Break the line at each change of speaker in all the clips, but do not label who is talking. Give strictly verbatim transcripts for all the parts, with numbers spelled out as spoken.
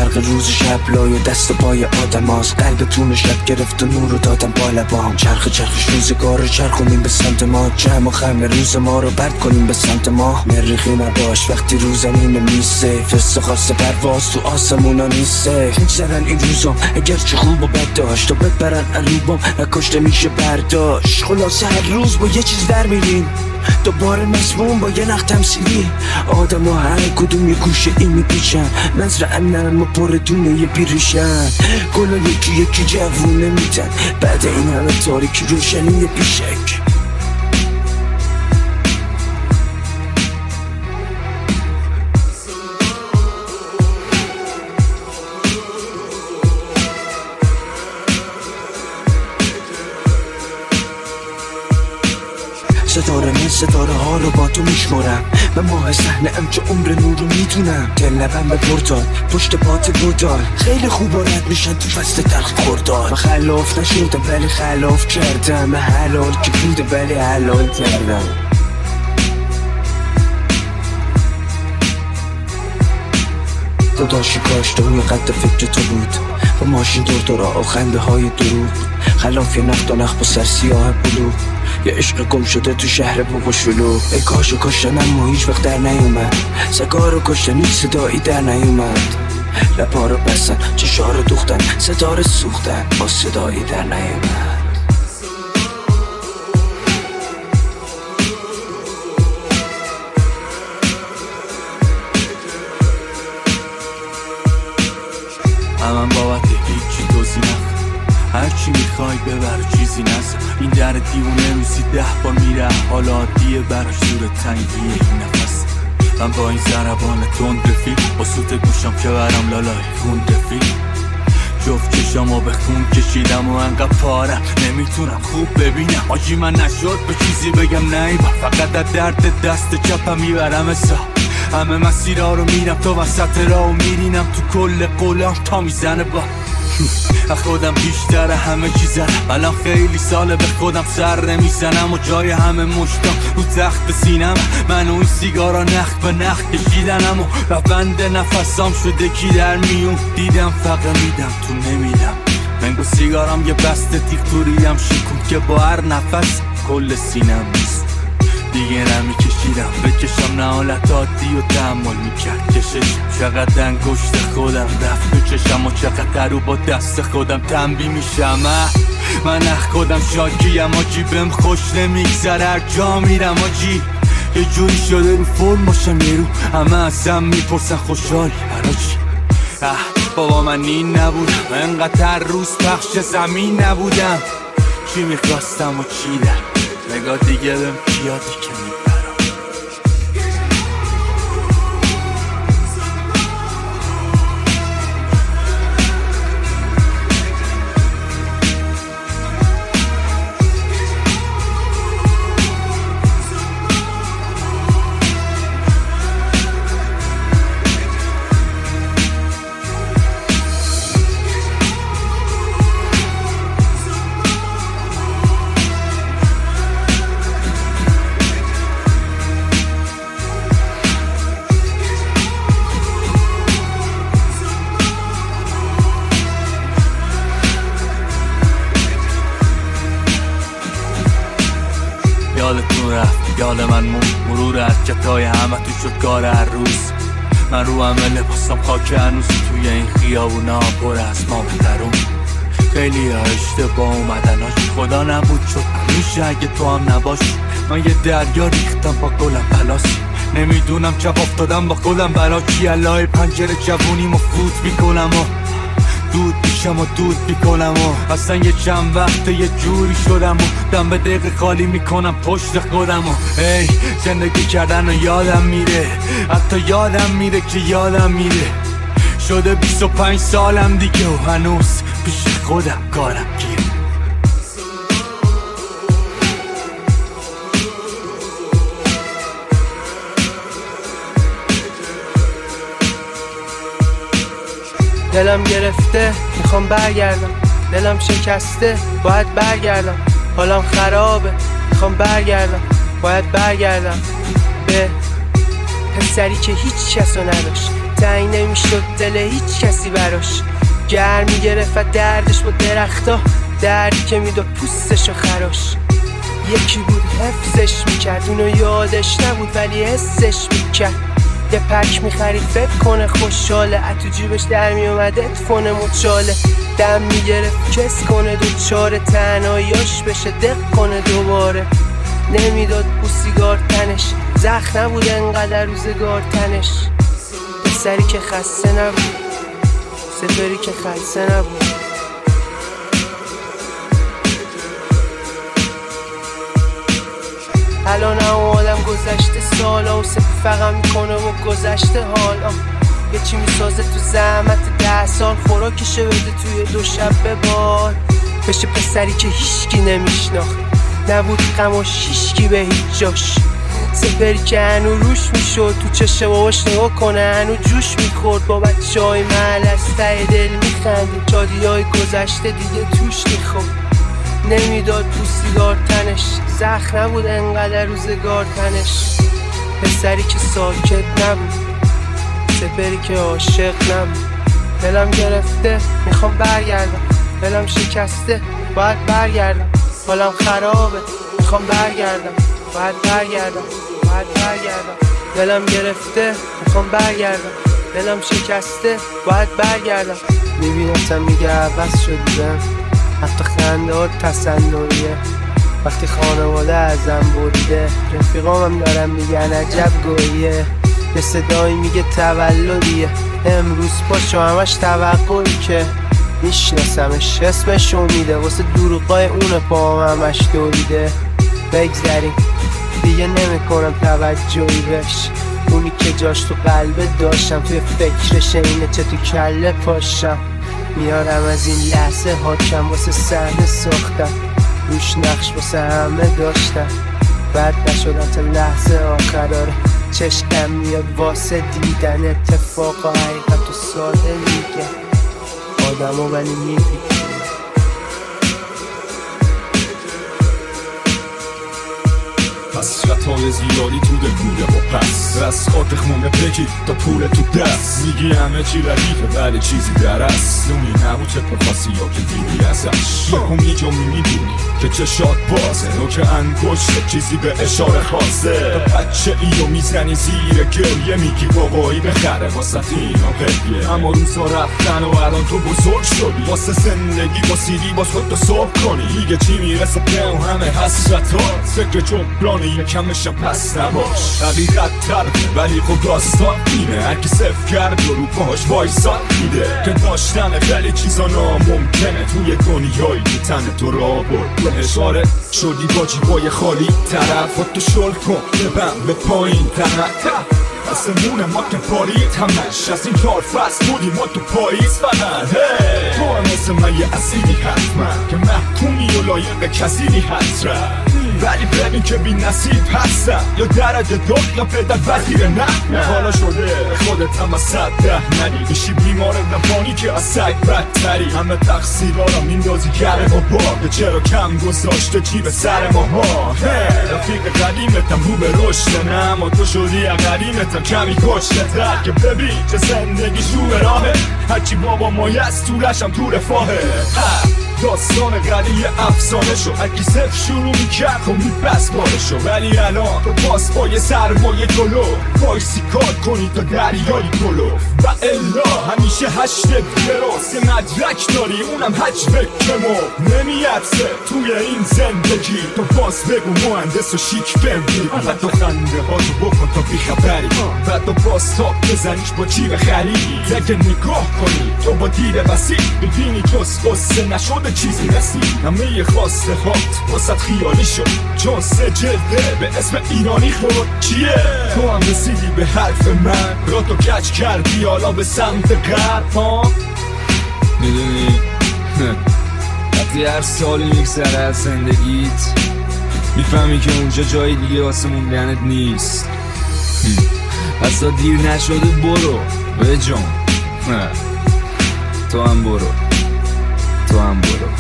فرق روز شب لای دست و پای آدم هاست. قلبتون شب گرفت و نور رو دادم با لبام. چرخ چرخش روزگار رو چرخونیم به سمت ما. جمع و خم روز ما رو برد کنیم به سمت ما. مریخی نباش وقتی رو زمین میسه. فست خاص پرواز تو آسمونا نیسته. میگذرن این روزام اگر چه خوب و بد داشت تا ببرن عروبام نکشته میشه برداشت. خلاصه هر روز با یه چیز در میریم دوباره مسموم با یه نخ تمثیلی. آدم ها هر کدوم یه گوشه این میپیچن. مزرعه نرم و پر دونه یه بیریشن. گلا یکی یکی جوونه میتن بعد این همه تاریکی روشنی پیشک. ستاره من ستاره ها رو با تو میشمارم. من ماه صحنه ام چه عمر نور رو میدونم. دل لبم به پرتال پشت پات بودال. خیلی خوب رد میشن تو فصل تلخ خوردال. من خلاف نشدم ولی خلاف کردم. من حلال که بوده ولی حلال کردم. داداشی کاش تو اون قد فکر تو بود. با ماشین دور دورا و خنده های دروغ. خلاف یه نخت و نخ با سر سیاه بلو. یه عشق گم شده تو شهر بابا شلو. ای کاشو کشتن اما هیچ وقت در نیومد. سگارو کشتن هیچ صدایی در نیومد. لپا رو بستن چشا رو دوختن. ستاره سوختن با صدایی در نیومد.
من بابت هیچی توضیح نخواه. هرچی میخوای ببر چیزی نزد. این در دیوونه روزی ده بار میره. حالا عادیه براش دور تنگیه این نفس. من با این ضربان تند رفیق با سوت گوشم که برم لالای خون رفیق. جفت چشامو به خون کشیدم و انقدر پارم نمیتونم خوب ببینم. آجی من نشد به چیزی بگم نیبا. فقط در درد دست چپم میبرم حساب. همه مسیرها رو میرم تا وسط راه و میرینم تو کل قولم تا میزنه با خودم بیشتره همه چیزم. الان خیلی ساله به خودم سر نمیزنم و جای همه مشتم رو تخت سینم. من و این سیگارا نخ به نخ کشیدنم و روند نفسام شده کی در میون. دیدم فقط میدم تو نمیدم. من گو سیگارم یه بسته تیغ توریم شکون که با هر نفس کل سینم نیست. دیگه نمیکشیدم بکشم نه حالت عادی و تحمل میکرد کشش. چقدر انگشت خودم رفت به چشم و چقدر رو با دست خودم تنبی میشم. من اخ خودم شاکیم آجی بهم خوش نمیگذره هر جا میرم آجی. یه جوری شده رو فرم باشم یه رو همه ازم میپرسن خوشحالی برا چی. اه بابا من این نبودم انقدر روز پخش زمین نبودم. چی میخواستم و چی در نگاه دیگه بهم پیادی که یادتون رفت یاد من مون مرور حرکتای همه تو شد کار هر روز. من رو همه لباسم خاک هنوز توی این خیابونا پر از ما درون. خیلی ها اشتباه اومدن هاش خدا نبود شد میشه اگه تو هم نباش. من یه دریا ریختم با گلم پلاس. نمیدونم چپ افتادم با خودم برا کی. الهی پنجره جوونیم و فوت میکنم و دود میشم و دود میکنم و اصلا یه چند وقت یه جوری شدم و دم به دقیقه خالی میکنم پشت خودم و ای زندگی کردن و یادم میره. حتی یادم میره که یادم میره. شده بیست و پنج سالم دیگه و هنوز پیش خودم کارم گیره.
دلم گرفته میخوام برگردم. دلم شکسته باید برگردم. حالم خرابه میخوام برگردم. باید برگردم به پسری که هیچ کسو نداشت. تنگ نمیشد دل هیچ کسی براش، گرمی گرفت دردش با درختا، دردی که میداد پوستشو خراش. یکی بود حفظش میکرد، اونو یادش نبود ولی حسش میکرد. یه پک میخرید فکر کنه خوشحاله، اتو جیبش در میومده ادفونه مچاله. دم میگرفت کس کنه دو چاره، تنهاییاش بشه دق کنه دوباره. نمیداد بو سیگار تنش، زخ نبود انقدر روزگار تنش. پسری که خسته نبود، سپری که خسته نبود. الان هم آدم گذشته سالا و سپی فقط میکنه و گذشته حالا. یه چی میسازه تو زحمت ده سال، خوراکشه بده توی دو شب به بار. بشه پسری که هیچکی نمیشناخت، نبود غم و هیچکی به هیچ جاش. سپری که هنو روش میشد، تو چشه باباش نگاه کنه هنو جوش میخورد. با بچه های محل از ته دل میخندید، جادی های گذشته دیگه توش میخورد. نمیداد تو سیگار تنش، زخ نبود انقدر روزگار تنش. پسری که ساکت نبود، سپری که عاشق نبود. دلم گرفته میخوام برگردم، دلم شکسته باید برگردم. حالم خرابه میخوام برگردم، باید برگردم باید برگردم. دلم گرفته میخوام برگردم، دلم شکسته باید برگردم. میبینم میگه عوض شدیدم، حتی خنده ها تصنعیه. وقتی خانواده ازم بریده، رفیقام هم دارم میگن عجب گوییه. یه صدایی میگه تولدیه، امروز پاشو همش توقعی که میشناسمش، اسمشو میده واسه دروغای اون پا همش دویده. بگذریم دیگه نمیکنم توجهی بهش، اونی که جاش تو قلبه داشتم توی فکرش اینه چه تو کله پاشم. میارم از این لحظه حاکم واسه صحنه ساختم، روش نقش واسه همه داشتم. بعد نشدم تا لحظه آخر، داره چشکم میاد واسه دیدن اتفاق و حقیقت و ساده میگه آدمو ولی میبینه.
حسرت‌های زیادی تو دل بوده و پس رسخات خمونه بگی تا پول تو دست. میگی همه چی ردیفه ولی چیزی در است، نمی نبود چه پرخواستی یا که دیدی ازش. یه هم یه جا میدونی که چشات بازه، نوک انگشت چیزی به اشاره خواسته. تا بچه ایو میزنی زیر گریه، میگی بابایی بخره واسه اینا هدیه. اما روزا رفتن و الان تو بزرگ شدی، واسه زندگی با سیدی باز خودتو صبح کنی. دیگه چی میرسه به اون همه حسرتات، فکر جبرانی یکمشم پس نباش. حقیقت ترده ولی خب داستان اینه، هرکی صفر کرد و رو پاش وایساد میده که داشتن خیلی چیزا ناممکنه توی دنیایی که تن تو را برد. اشاره شدی با جیبای خالی، طرف تو شل کن ببن به پایین تنه آسمون ما که پارید همش از این کار فصل بودیم ما تو پاییز فقط. تو هم مثل من یه اسیدی حتما که محکومی و لایق کسیدی حتما، ولی ببین که بی نصیب هستم، یا درجه داد یا پدر وزیر نه. حالا شده خودت هم از صد ده ندی، میشی بیمار روانی که از سگ بدتری. همه تقصیرها میندازی گره و بار، چرا کم گذاشته جیب سر ماها. رفیق قدیمتم رو به رشد نه، اما تو شدی قدیمتم کمی کشته تر. که ببین چه زندگی شو راهه، هرچی بابا مایست طولشم تو رفاهه. داستان قدیم افسانه شو، هرکی صفر شروع میکرد خب میبست بارشو. ولی الان تو باز با یه سرمایه جلو بایستی کار کنی تا دریایی جلو. و الا همیشه هشت دراز یه مدرک داری اونم حج بکمو نمیارسه توی این زندگی. تو باز بگو مهندس و شیک بمونی، و تو خنده ها تو بکن تا بیخبری، و تو باز تاک بزنیش با چی بخری. اگه نگاه کنی تو با دید وسیع ببینی جز قصه نشده چیزی رسید. همه خواسته هات واسد خیالی شد، چون سه جلده به اسم ایرانی خود چیه. تو هم رسیدی به حرف من، را تو کچ کردی حالا به سمت غرب ها.
میدونی وقتی هر سالی میگذره از زندگیت میفهمی که اونجا جای دیگه واسه موندنت نیست. پس تا دیر نشده برو به جان، تو هم برو تو هم برو.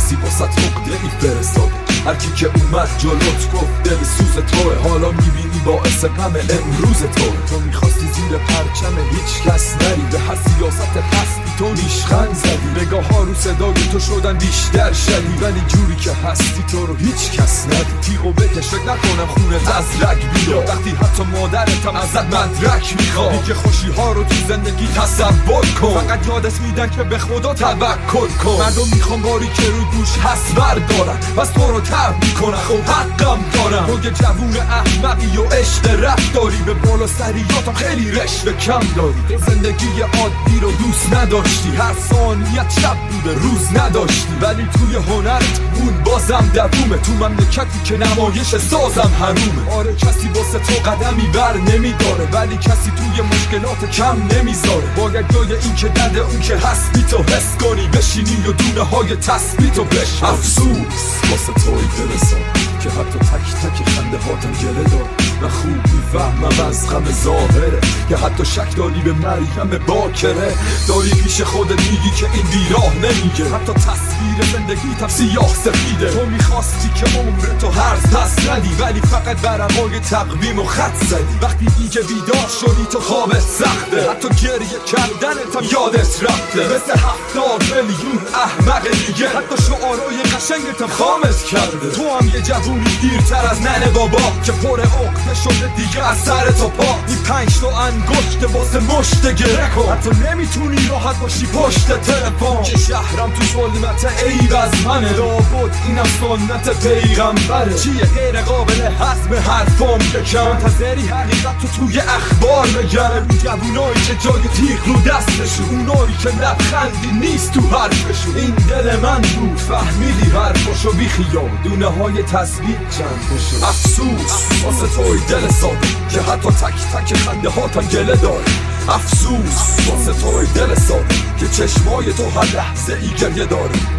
کسی واسه عقده ای فرستاده. هر کی که اومد جلوت گفت دل سوز توه، حالا میبینی باعث غم امروز توه. تو میخواستی زیر پرچم هیچ کس نری، به هر سیاست هستی تو ریشخند زدی. نگاه ها رو صدای تو شدن بیشتر شدی، ولی جوری که هستی تو رو هیچ کس ندی. تیغو بکش فکر نکنم خونت از رگ بیاد، وقتی حتی مادرتم ازت مدرک میخواد. دیگه خوشی ها رو تو زندگی تصور کن، فقط یادت میدن که به خدا توکل کن. مردم میخوام باری که رو دوش هست بردارن، بس تو رو تب میکنن خب حقم دارم. تو یه جوون احمقی و عشق رفت داری، به بالا سریاتم خیلی رشوه کم داری. زندگی عادی رو دوست نداشتی، هر ثانیت شب بوده روز نداشتی. ولی توی هنرت اون بازم دوومه، تو مملکتی که نمایش سازم حرومه. آره کسی واسه تو قدمی بر نمیداره، ولی کسی توی مشکلات کم نمیذاره. باید جای این که درد اون که هستی تو حس کنی، بشینی و دونه های تسبیح تو بشنوی. افسوس واسه توی دل ساد که حتی تک تک خنده هاتم گله دار. من خوب میفهمم از غم ظاهره که حتی شک داری به مریم باکره. داری پیش خودت میگی که این بیراه نمیگه، حتی تصویر زندگیتم سیاه سفیده. تو میخواستی که عمر تو هرز پس ندی، ولی فقط برقای تقویم و خط زدی. وقتی دیگه بیدار شدی تو خوابت سخته، حتی گریه کردنتم یادت رفته. مثل هفتاد میلیون احمق دیگه، حتی شعارای قشنگتم خامت کرده. تو هم یه جوونی دیرتر از ننه بابا که پر عقده شده دیگه از سر تا پا. این پنج تا انگشت واسه مشت گره کن، حتی نمیتونی راحت باشی پشت تلفن. که شهرم تو ظلمت عیب از منه، لابد اینم سنت پیغمبره. چیه غیر قابل هضم حرفام یکم، منتظری حقیقت تو توی اخبار بگره. اون جوونایی که جای تیغ رو دستشون، اونایی که لبخندی نیست تو حرفشون. این دل من بود فهمیدی حرفاشو، بی خیال دونه های تسبیح چند بشو. افسوس واسه توی دل ساده که حتی تک تک خنده هاتم گله داره. افسوس واسه توی دل ساده که چشمای تو هر لحظه ای گریه داره.